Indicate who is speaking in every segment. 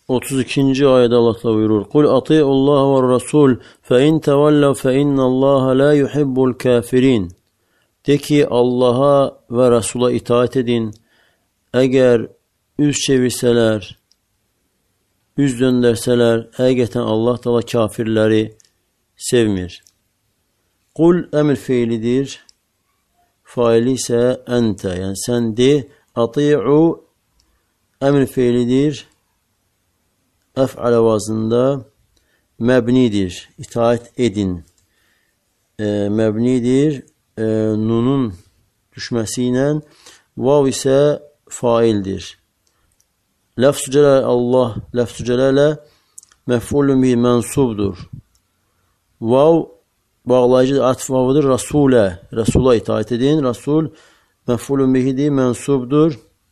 Speaker 1: 32. ayədə Allah təala buyurur: "Qul atiiullaha ve'r-rasul fe in tevellev fe innallaha la yuhibbul kafirin." De ki, Allaha və Rasula itaat edin. Əgər üz çevirsələr, üz döndərsələr, həqiqətən Allah təala kafirləri sevmir. Qul əmr feilidir, faili isə əntə, yəni sən de. Ati'u əmr feilidir, əf'alə vazında məbnidir, itaat edin. Məbnidir, nunun düşməsi ilə, vav isə faildir. Ləfz-ü cəlal Allah, ləfz-ü cəlalə məf'ulun bihi mənsubdur. Vav bağlayıcı atf vavıdır, rasulə, rasula itaat edin. Rasul məf'ulun bihidir, mənsubdur.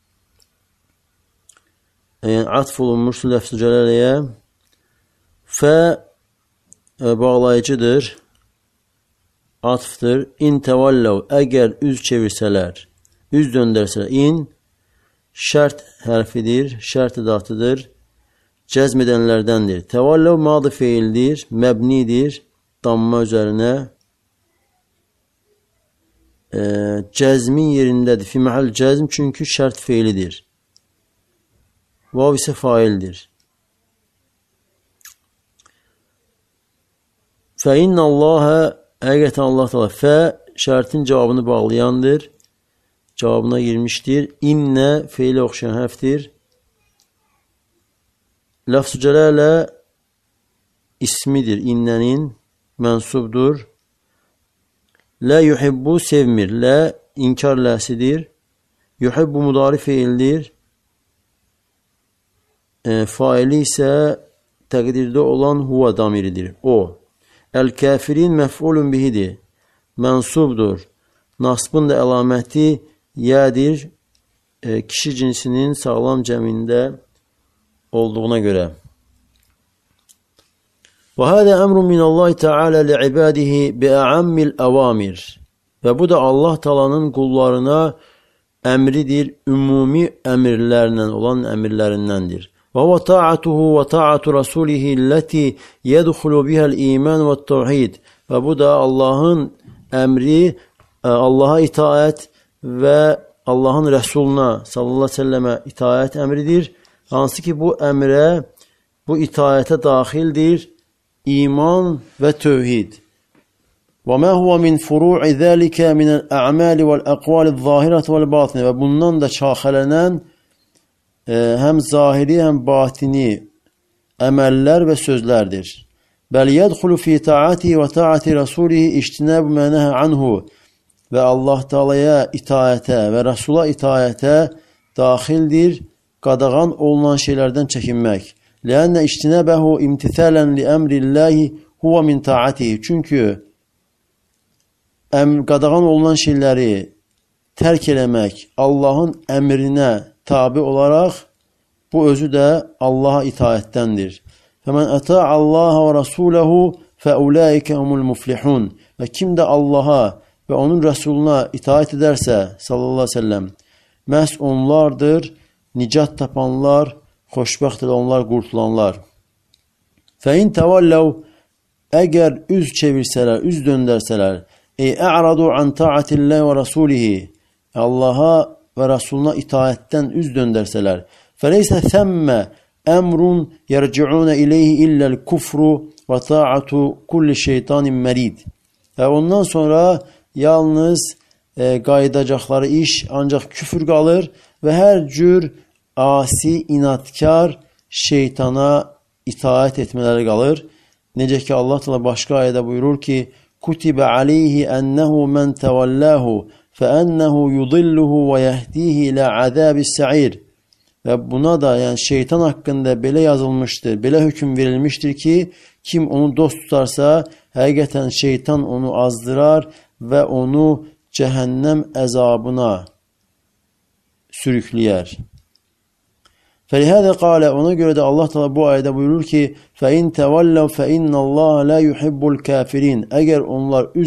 Speaker 1: Yəni atf olunmuşdur ləfz-ü cəlaləyə. Fə bağlayıcıdır, atfdır. İn tevallev, əgər üz çevirsələr, üz döndərsələr. İn şərt hərfidir, şərt edatıdır, cəzm edənlərdəndir. Tevallev madı feildir, məbnidir, damma üzərinə. Cəzmin yerindədir, fi məhəl cəzm, çünki şərt feilidir. Vav isə faildir. Fə innallahə, həqiqətən Allah təala, fə şərtin cavabını bağlayandır, cavabına girmişdir. İnnə feilə oxşayan hərfdir. Ləfz-ü cəlalə ismidir, innənin mənsubdur. Lə yuhibbu sevmir, lə inkar ləsidir. Yuhibbu mudari feildir. Faili isə təqdirdə olan huva damiridir, o. Əl-kafirin məf'ulun bihidir, mənsubdur. Nasbın da əlaməti yədir, kişi cinsinin sağlam cəmində olduğuna görə. Və hədə əmrun minallahi teala li'ibadihi bi'a'ammil əvamir. Və bu da Allah Taala'nın qullarına əmridir, ümumi əmirlərlə olan əmirlərindəndir. Və huve ta'atuhu və ta'atu rasulihi allati yedxulu biha'l iman ve't-tevhid. Və bu da Allahın əmri, Allaha itaat və Allahın Rəsuluna sallallahu əleyhi və səlləmə itaat əmridir. Hansı ki bu əmrə, bu itaətə daxildir iman və tövhid. Və mə huve min furu'i zəlikə minəl a'mali vəl-əqvaliz-zahirəti vəl-batini. Və bundan da şaxələnən həm zahiri, həm batini əməllər və sözlərdir. Bəl yədxulu fi ta'atihi və ta'ati rasulihi iştinəbu mə nəhə anhu. Və Allah Taala'ya itaətə və Rasula itaətə daxildir qadağan olunan şeylərdən çəkinmək. Ləənnə iştinəbəhu imtithələn li əmrillahi huve min ta'atihi. Çünki qadağan olunan şeyləri tərk eləmək Allahın əmrinə tabi olaraq, bu özü də Allaha itaətdəndir. Fəmən əta'allaha və rasuləhu fəulaikə humul muflihun. Və kim də Allaha və onun Rəsuluna itaət edərsə, sallallahu aleyhi ve sellem, məhz onlardır, nicat tapanlar, xoşbəxtdir, onlar qurtulanlar. Fəin təvalləv, əgər üz çevirsələr, üz döndərsələr, ə'radu an ta'atilləhi və rasulihi, Allaha və Rasuluna itaətdən üz döndərsələr, fəleysə thəmmə əmrun yərci'unə iləyhi illəl kufru və ta'atu kulli şeytanin mərid. Və ondan sonra yalnız qayıdacaqları iş ancaq küfür qalır və hər cür asi, inatkar şeytana itaət etmələri qalır. Necə ki Allah Teala başqa ayədə buyurur ki: "Kutibə aleyhi ennehu men tevallahu fəennehu yudilluhu və yehdihi ilə azabis-sa'ir." Və buna da, yəni şeytan haqqında belə yazılmışdır, belə hökm verilmişdir ki, kim onu dost tutarsa, həqiqətən şeytan onu azdırar və onu cəhənnəm əzabına sürükləyər. Fəlihədə qalə, ona görə də Allah Teala bu ayədə buyurur ki: "Fəin təvəlləv fəinnallaha la yuhibbul kafirin." Əgər onlar üz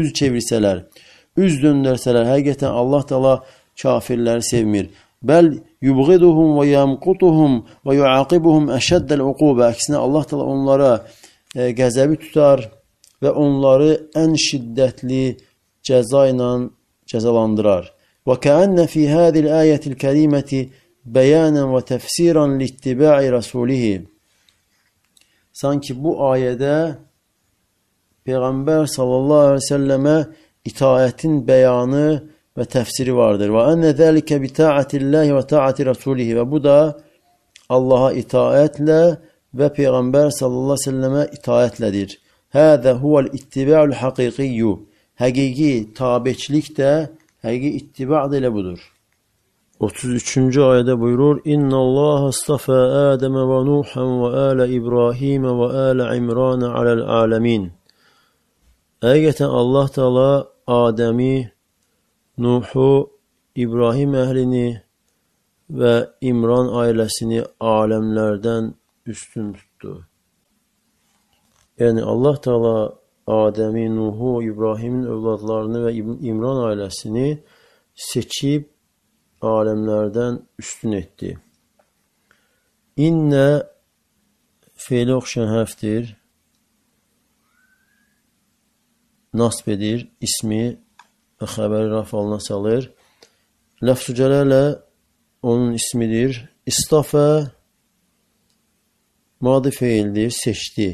Speaker 1: çevirsələr, üz döndərsələr, həqiqətən Allah Teala kafirləri sevmir. Bəl yubghiduhum və yamqutuhum və yuaqibuhum əşəddəl uqubə. Əksinə Allah Teala onlara qəzəbi tutar və onları ən şiddətli cəza ilə cəzalandırar. Və kəənnə fi hədil ayətil kəriməti bəyanən və təfsiran littiba'i rasulihi. Sanki bu ayədə Peyğəmbər sallallahu aleyhi və səlləmə itaətin bəyanı və təfsiri vardır. Və ənə zəlikə bi ta'atillahi və ta'ati rasulihi. Və bu da Allaha itaətlə və Peyğəmbər sallallahu aleyhi və səlləmə itaətlədir. Həzə huvəl ittiba'ul haqiqiyyu. Həqiqi tabeçilik də, həqiqi ittiba' da elə budur. 33-cü ayədə buyurur: İnnallaha astafa Adəmə və Nuhan və alə İbrahimə və alə İmranə aləl aləmin. Həqiqətən Allah Teala Adəmi, Nuhu, İbrahim əhlini və İmran ailəsini aləmlərdən üstün tutdu. Yəni Allah Teala Adəmi, Nuhu, İbrahimin övladlarını və İmran ailəsini seçib aləmlərdən üstün etdi. İnnə fe'lə oxşayan hərfdir. Nasb edir, ismi və xəbəri raf alına salır. Ləfz-ü cələlə onun ismidir. İstafə madi feildir, seçdi.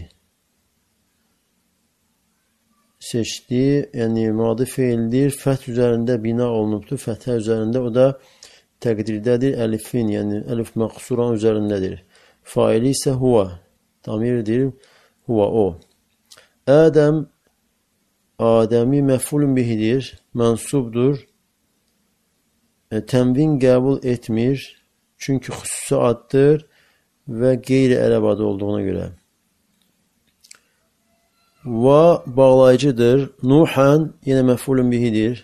Speaker 1: Seçdi, yəni madi feildir, fəth üzərində bina olunubdur, fəthə üzərində, o da təqdirdədir, əlifin, yəni əlif məqsuran üzərindədir. Faili isə huva, damirdir, huva o. Ədəm, Adəmi məfulun bihidir, mənsubdur, tənvin qəbul etmir, çünki xüsusi addır və qeyri-ərəb adı olduğuna görə. Və bağlayıcıdır. Nuhan yenə məfulun bihidir.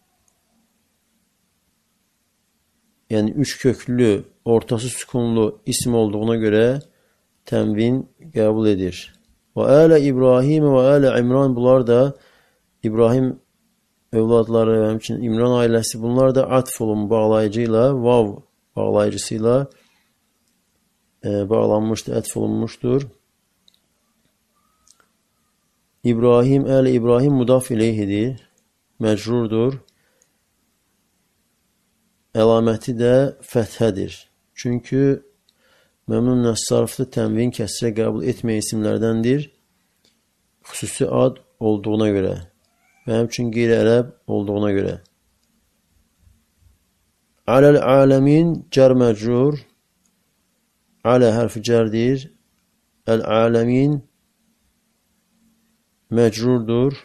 Speaker 1: Yəni üç köklü, ortası sükunlu isim olduğuna görə tənvin qəbul edir. Və alə İbrahim və alə İmran, bunlar da İbrahim övladları və həmçinin İmran ailəsi, bunlar da atf olun bağlayıcıyla, vav bağlayıcısıyla bağlanmışdır, ətf olunmuşdur. İbrahim, əl İbrahim mudaf ileyhidir, məcrurdur. Əlaməti də fəthədir. Çünki məmnun nəs-sarflı tənvin kəsrə qəbul etməyə isimlərdəndir. Xüsusi ad olduğuna görə və həmçinin qeyri-ərəb olduğuna görə. Aləl aləmin cər məcrur. Alə hərfi cərdir. Əl-aləmin məcrurdur.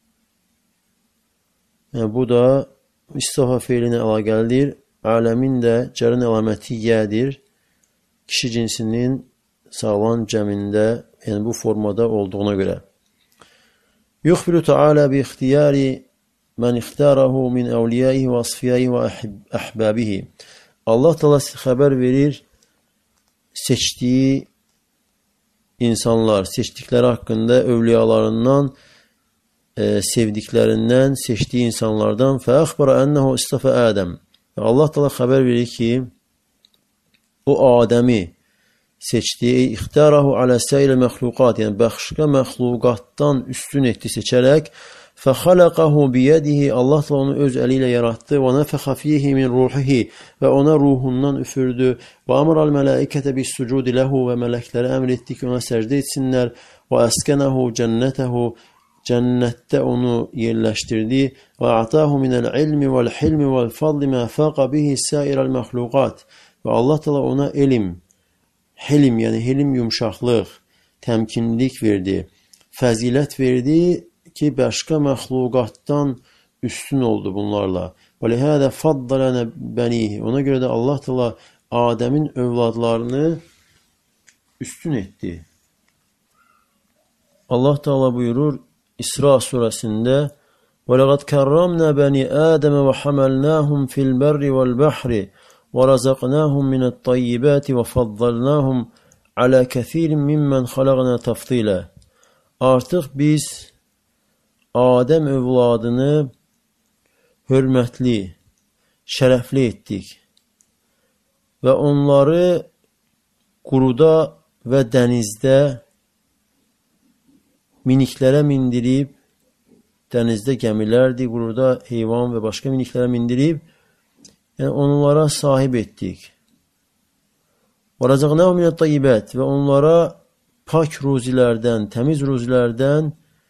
Speaker 1: Yəni, bu da istafa feilinə əlaqəlidir. Aləmin də cərin əlaməti yədir. Kişi cinsinin sağlam cəmində, yəni bu formada olduğuna görə. Yuxbiru Teala bi ixtiyari mən ixtarahu min əvliyaihi və asfiyaihi və əhbəbihi. Allah Teala xəbər verir seçdiyi insanlar, seçdikləri haqqında övliyalarından, sevdiklərindən, seçdiyi insanlardan. Fəəxbara ənəhu istafa Ədəm. Allah Teala xəbər verir ki, o Adəmi seçdiyi, ixtarahu alə səilə məxluqat, yəni başqa məxluqatdan üstün etdi seçərək. Fəxaləqəhu biyədihi, Allah da onu öz əli ilə yaratdı. Və nəfəxə fihi min ruhihi, və ona ruhundan üfürdü. Və amral mələikətə bis sucudi ləhu, və mələklərə əmr etdi ki, ona səcdə etsinlər. Və əskənəhu cənnətəhu, cənnətdə onu yerləşdirdi. Və atahu minəl ilmi vəl hilmi vəl fadli mə fəqa bihi səirəl məxluqat. Və Allah da ona elm, hilm, yəni hilm yumşaqlıq, təmkinlik verdi, fəzilət verdi ki, başqa məxluqatdan üstün oldu bunlarla. Və lihədə faddalənə bənihi. Ona görə də Allah Teala Adəmin övladlarını üstün etdi. Allah Teala buyurur İsra surəsində: "Və laqad karramna bani Adəm və hamalnahum fil berri vel bahri وَرَزَقْنَاهُمْ مِنَ الطَّيِّبَاتِ وَفَضَّلْنَاهُمْ عَلَى كَثِيرٍ مِمَّنْ خَلَقْنَا تَفْضِيلًا." Artıq biz Adəm övladını hörmətli, şərəfli etdik və onları quruda və dənizdə miniklərə mindirib, dənizdə gəmilərdir, quruda heyvan və başqa miniklərə mindirib, yəni onlara sahib etdik. Və rəzəqnəhum minət tayyibət, və onlara pak ruzilərdən, təmiz ruzilərdən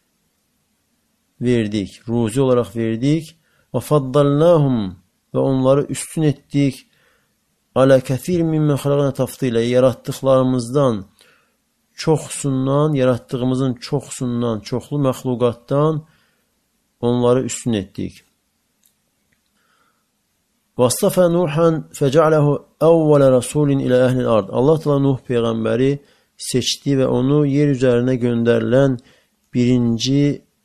Speaker 1: verdik, ruzi olaraq verdik. Və faddalnahum, və onları üstün etdik. Alə kəthir mimmə xalaqna tafdilə, yaratdıqlarımızdan çoxsundan, yaratdığımızın çoxsundan, çoxlu məxluqatdan onları üstün etdik. Vastafa Nuhan fəca'ləhu əvvələ rasulin ilə əhlil ard. Allah təala Nuh peyğəmbəri seçdi və onu yer üzərinə göndərilən birinci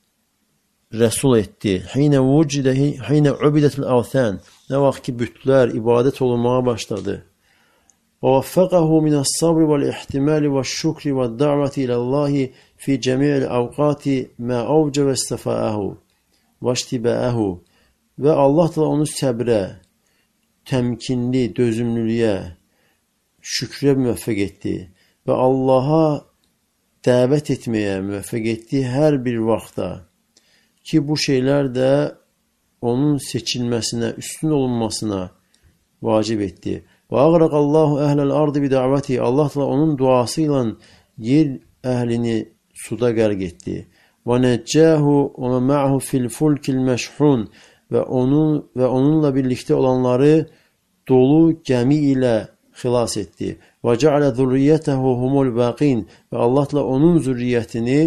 Speaker 1: rəsul etdi. Hinə ubidətil əvtən, nə vaxt ki bütlər ibadət olunmağa başladı. Və vəffəqəhu minəs sabri vəl-ihtimali vəl-şükri vəl-dəvəti iləllahi fi cəmi'l əvqati mə avcə və istəfəəhu və iştibəəhu, və Allah da onu səbrə, təmkinli, dözümlülüyə, şükrə müvəffəq etdi və Allaha dəvət etməyə müvəffəq etdi hər bir vaxtda ki, bu şeylər də onun seçilməsinə, üstün olunmasına vacib etdi. Və ağraqallahu əhləl ardı bi dəvəti, Allah da onun duası ilə yer əhlini suda qərq etdi. Və nəccəhu və mə'hu fil fulkil məşhun, və onunla birlikdə olanları dolu gəmi ilə xilas etdi. Və cəalə zürriyyətəhu humul bəqin, və Allah da onun zürriyyətini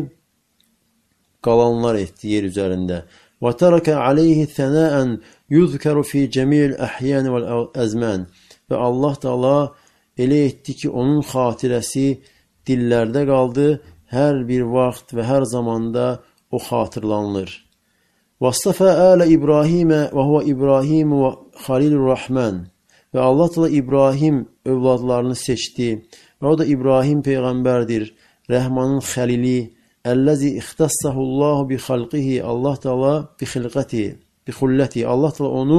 Speaker 1: qalanlar etdi yer üzərində. Və tərəkə aleyhi thənəən yuzkəru fi cəmil əhyən vəl əzmən, və Allah Taala elə etdi ki, onun xatirəsi dillərdə qaldı, hər bir vaxt və hər zamanda o xatırlanılır. Vastafa ələ İbrahimə və huvə İbrahim və Xalilur Rahman, və Allah Taala İbrahim övladlarını seçdi, və o da İbrahim peyğəmbərdir, Rəhmanın xəlili, əlləzi ixtassahullahu bi xalqihi, Allah Taala bi xilqəti, bi xulləti, Allah Taala onu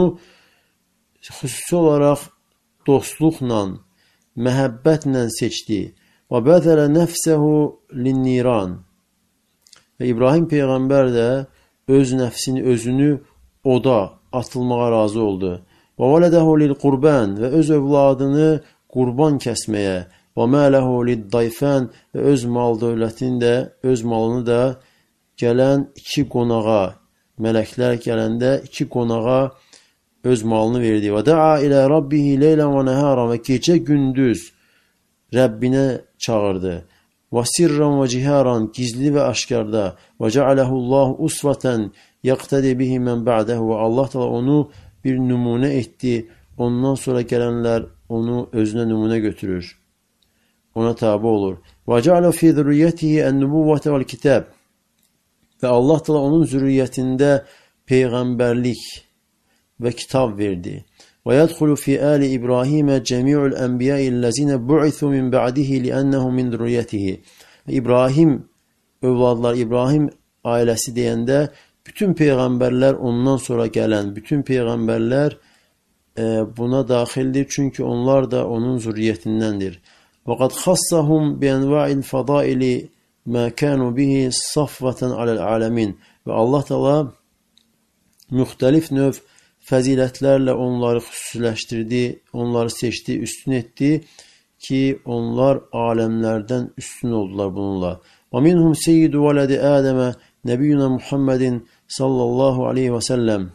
Speaker 1: xüsusi olaraq dostluqla, məhəbbətlə seçdi. Və bəzələ nəfsəhu lin-niran, və İbrahim peyğəmbər də öz nəfsini, özünü oda atılmağa razı oldu. Və vələdəhu lil-qurban, və öz övladını qurban kəsməyə, və mələhu lid-dayfan, və öz mal dövlətini də, öz malını da gələn iki qonağa, mələklər gələndə iki qonağa öz malını verdi. Və da'a ilə rabbihi leylən və nəhara, və gecə gündüz Rəbbinə çağırdı. Və sirran və ciharan, gizli və aşkarda. Və cəaləhullahu usvatan yaqtadi bihi mən ba'dahu, və Allah da onu bir nümunə etdi. Ondan sonra gələnlər onu özünə nümunə götürür. Ona tabi olur. Və cəalə fi zürriyyətihi ən-nübuvvətə vəl-kitab, və Allah da onun zürriyyətində peyğəmbərlik və kitab verdi. Və yədxulu fi əli İbrahimə cəmi'ul ənbiyəillezine bu'ithu min ba'dihi li'annəhum min zürriyyətihi. İbrahim övladlar, İbrahim ailəsi deyəndə bütün peyğəmbərlər, ondan sonra gələn bütün peyğəmbərlər buna daxildir, çünki onlar da onun zürriyyətindəndir. Və qad xassahum bi enva'il fadaili ma kanu bihi safvatan aləl-aləmin, və Allah Taala müxtəlif növ fəzilətlərlə onları xüsusiləşdirdi, onları seçdi, üstün etdi ki, onlar aləmlərdən üstün oldular bununla. Və minhum seyyidu vələdi Ədəmə Nəbiyyuna Muhammedin sallallahu aleyhi və səlləm,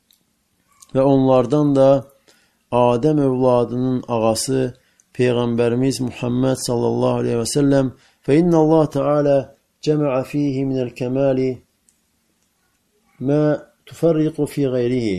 Speaker 1: və onlardan da Adəm övladının ağası Peyğəmbərimiz Muhammed sallallahu aleyhi və səlləm, fə inna Allah Teala cəməə fihi minəl kəmali mə tüfərriqu fi qeyrihi.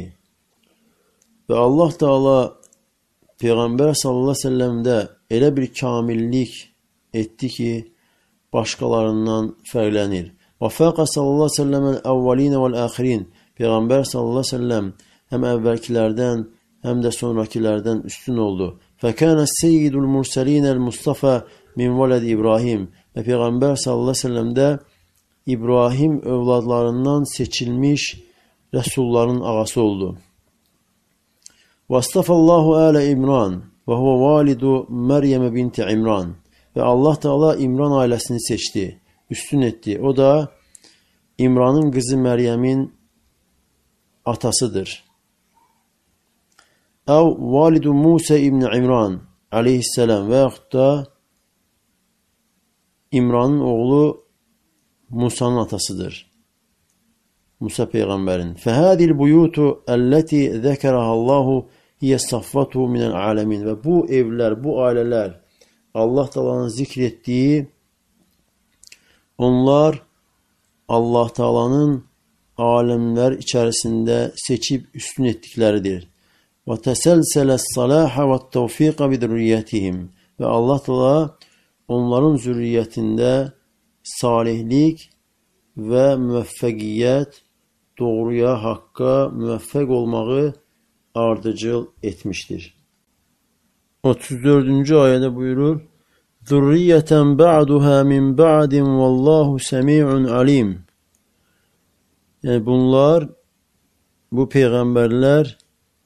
Speaker 1: Və Allah Teala Peyğəmbər sallallahu aleyhi və səlləmdə elə bir kamillik etdi ki, başqalarından fərqlənir. Və fəqə sallallahu aleyhi və səlləmən əvvəlinə vəl-əxirin, Peyğəmbər sallallahu aleyhi və səlləm həm əvvəlkilərdən, həm də sonrakilərdən üstün oldu. Fəkənə seyyidul mursəlinəl Mustafa min vələd İbrahim, və Peyğəmbər sallallahu aleyhi və səlləmdə İbrahim övladlarından seçilmiş rəsulların ağası oldu. Vastafallahu ələ İmran, ve huve validu Meryem binti İmran. Ve Allah Teala İmran ailesini seçti, üstün etti. O da İmran'ın kızı Meryem'in atasıdır. Ev validu Musa İbni İmran aleyhisselam veyahut da İmran'ın oğlu Musa'nın atasıdır. Musa peygamberin. Fehadil buyutu elleti zekerahallahu hiye saffatu minel alemin. Ve bu evler, bu aileler Allah Teala'nın zikrettiği, onlar Allah Teala'nın alemler içerisinde seçip üstün ettikleridir. Ve teselseles salaha ve tevfika bi zürriyetihim. Ve Allah Teala onların zürriyetinde salihlik ve müveffekiyet, doğruya, hakka müveffek olmağı ardıcıl etmiştir. 34. ayette buyurur: "Zurriyeten ba'duha min ba'din vallahu semi'un alim." Yani bunlar, bu peygamberler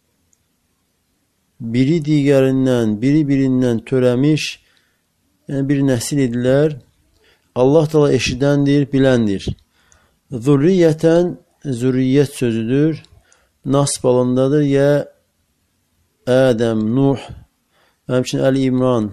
Speaker 1: biri digerinden, birinden töremiş, yani bir nesil idiler. Allah Teala eşidendir, bilendir. Zurriyeten, zürriyet sözüdür. Nasb alındadır ya Adem, Nuh, həmçinin Ali İmran,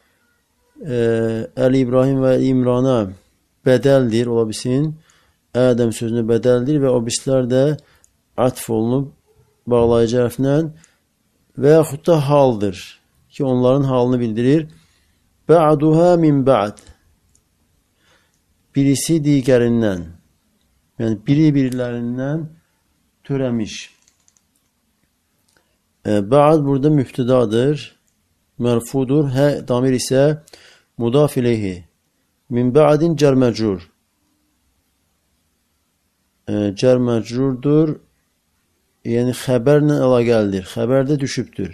Speaker 1: Ali İbrahim ve İmran'a bedeldir, ola bilsin. Adem sözünə bedeldir ve o bislər də atf olunub bağlayıcı hərflə və yaxud da haldır ki onların halını bildirir. Ba'duha min ba'd. Birisi digərindən, yani birilərindən törəmiş. Ba'd burada mübtədadır, merfudur. Hə damir isə mudaf ileyhi. Min ba'din cer mecrur. Cer mecrurdur. Yani xəbərlə əlaqəlidir. Xəbərdə düşübdür.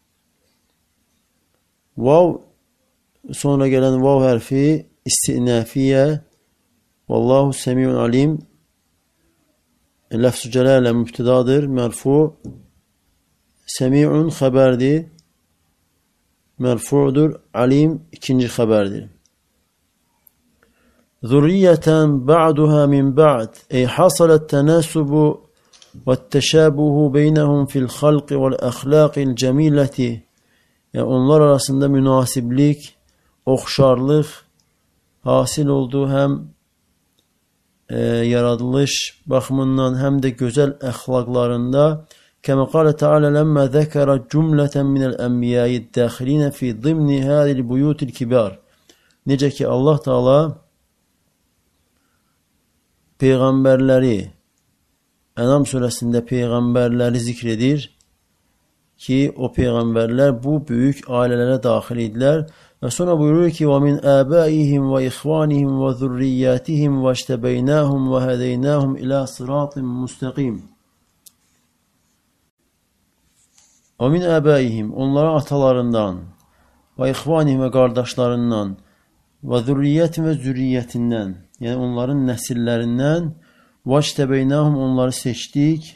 Speaker 1: Vav, sonra gələn vav hərfi istinafiyə. Vallahu semi'un alim. Lafz-ı celalə mübtədadır, merfu. Semi'un xəbərdir, merfu'dur. Alim ikinci xəbərdir. Zurriyeten ba'duha min ba'd. Ey hasalet tenasubu ve teşabuhu beynehum fil halqi vel ahlaqil cemileti. Yani onlar arasında münasiblik, oxşarlıq hasil oldu, hem yaradılış baxımından, hem de gözəl əxlaqlarında. Kəmə qalə Teala ləmmə zəkərə cümlətən minəl ənbiyayı dəxilinə fi dimni hədil buyutil kibar. Necə ki Allah Teala peyğəmbərləri, Ənam surəsində peyğəmbərləri zikr edir ki, o peyğəmbərlər bu böyük ailələrə daxil idilər. Və sonra buyurur ki, وَمِنْ آبَائِهِمْ وَإِخْوَانِهِمْ وَذُرِّيَّاتِهِمْ وَاجْتَبَيْنَاهُمْ وَهَدَيْنَاهُمْ إِلَى صِرَاطٍ مُسْتَقِيمٍ. وَمِنْ آبَائِهِمْ, onların atalarından, وَإِخْوَانِهِمْ ve qardaşlarından, وَذُرِّيَّاتِهِمْ ve zürriyyətindən, yani onların nəsillərindən, وَاجْتَبَيْنَاهُمْ, onları seçdik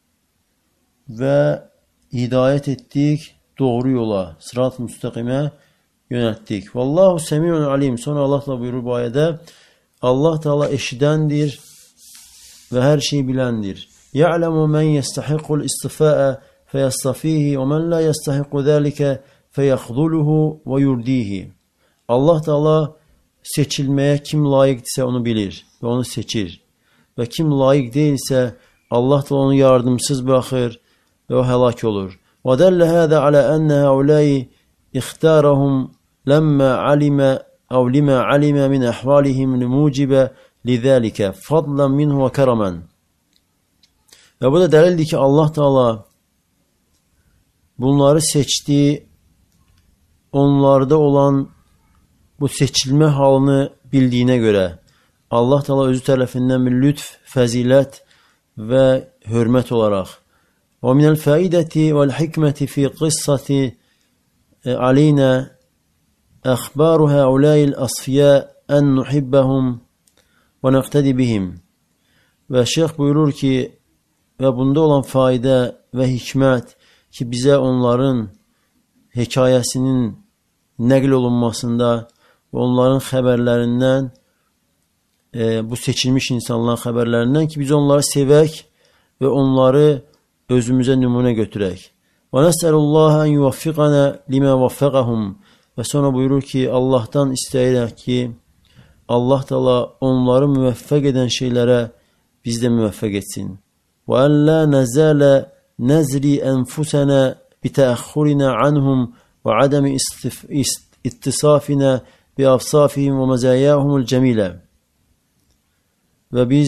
Speaker 1: ve hidayet ettik doğru yola, sırat-ı müstakime yönelttik. Vallahu semi'un alim. Sonra Allah da buyurur bu ayette, Allah Teala eşidendir ve her şeyi bilendir. Ya'lemu men yestahiqul istifa'a feyastafihi ve men la yestahiqu zalika feyahduluhu ve yurdihi. Allah Teala seçilmeye kim layıksa onu bilir ve onu seçir. Ve kim layık değilse Allah Teala onu yardımsız bırakır ve o helak olur. وَدَلَّ هَذَا عَلَى أَنَّ هَؤُلَاءِ اِخْتَارَهُمْ لَمَّا عَلِمَ أَوْ لِمَا عَلِمَ مِنْ أَحْوَالِهِمْ لِمُوجِبَ لِذَٰلِكَ فَضْلًا مِنْهُ وَكَرَمًا. Ve bu da delildir ki Allah Teala bunları seçti, onlarda olan bu seçilme halını bildiğine göre Allah Teala özü tarafından bir lütf, fazilet ve hürmet olarak. ومن الفائدة والحكمة في قصة علينا أخبار هؤلاء الأصفياء أن نحبهم ونقتدي بهم. Ve Şeyh buyurur ki, ve bunda olan fayda ve hikmet ki bize onların hekayəsinin nəql olunmasında və onların xəbərlərindən, bu seçilmiş insanların xəbərlərindən ki, biz onları sevək və onları özümüzə nümunə götürək. Və nəsəlullaha ən yuvaffiqana limə vaffaqahum. Və sonra buyurur ki, Allahdan istəyirək ki, Allah Teala onları müvəffəq edən şeylərə biz də müvəffəq etsin. Və ən la nəzələ nəzri ənfusənə bitəəxxurinə anhum və adəmi ittisafinə bi afsafihim və məzəyyəhumul cəmilə. Və biz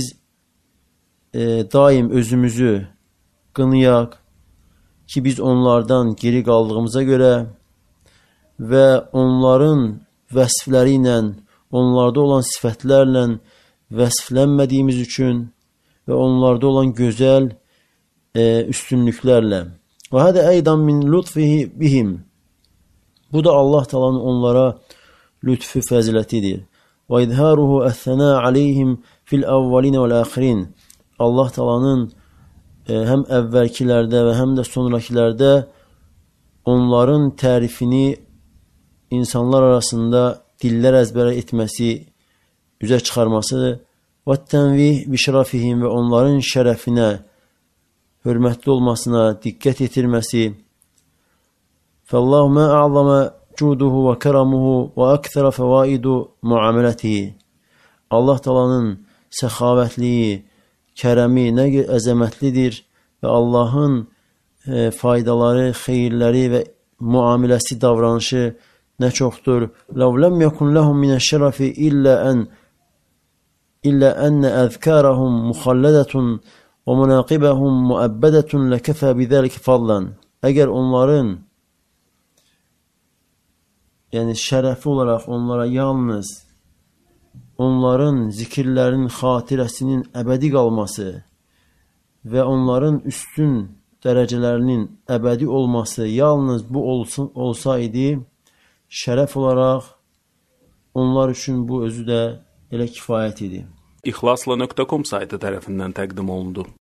Speaker 1: daim özümüzü qınıyaq ki, biz onlardan geri qaldığımıza görə və onların vəsfləri ilə, onlarda olan sifətlərlə vəsflənmədiyimiz üçün və onlarda olan gözəl üstünlüklərlə. Və hədə əydən min lütfihi bihim. Bu da Allah Taala'nın onlara lütfü fəzilətidir. Və izharuhu əs-sənə aleyhim fil əvvəlinə vəl-əxirin. Allah Taala'nın həm əvvəlkilərdə və həm də sonrakilərdə onların tərifini insanlar arasında dillər əzbərə etməsi, üzə çıxarmasıdır. Və tənvih bişrafihim və onların şərəfinə, hörmətli olmasına diqqət yetirməsi. Fəllahu mə a'zama cuduhu və kəramuhu və əksərə fəvaidu muamələtihi. Allah Taala'nın səxavətliyi, kərəmi nə əzəmətlidir və Allahın faydaları, xeyirləri və muamiləsi, davranışı nə çoxdur. Ləv ləm yəkun ləhum minəşşərəfi illə ənə əzkərəhum muxallədətun və münaqibəhum müəbbədətun ləkəfə bidəlik fadlan. Əgər onların, yəni şərəfi olaraq onlara yalnız onların zikirlərin xatirəsinin əbədi qalması və onların üstün dərəcələrinin əbədi olması yalnız bu olsaydı, şərəf olaraq onlar üçün bu özü də elə kifayət idi.
Speaker 2: İxlasla.com saytı tərəfindən təqdim olundu.